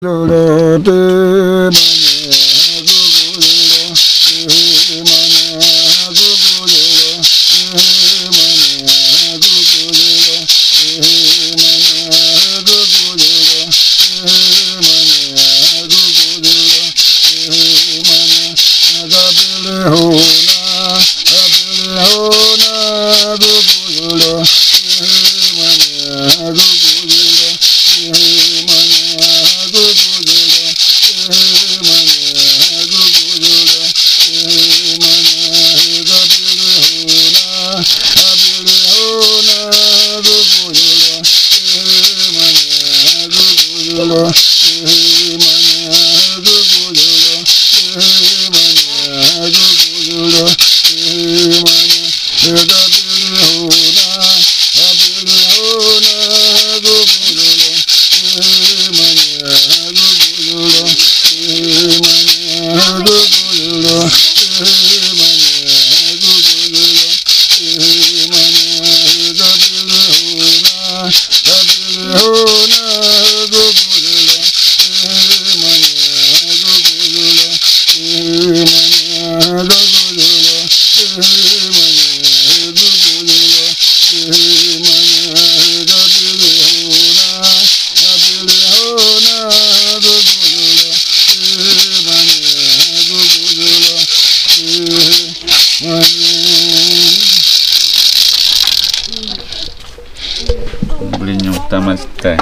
Belinya utama teh.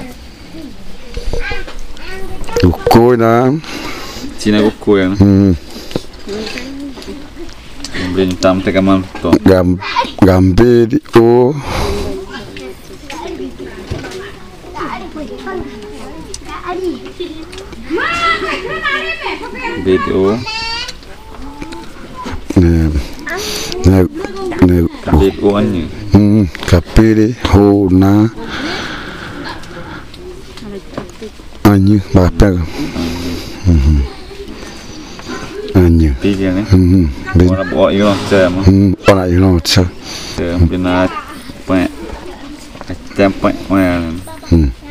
Kuku na. Cina kuku ya. Belinya utama teh kaman to. Gambe di o. BTO. BTO anjing. Kapiri ho na. Anjing bapel. Anjing. Tiga ni. Orang bawa ilo cem. Orang ilo cem. Cem bina. Pek. Cem pek mana.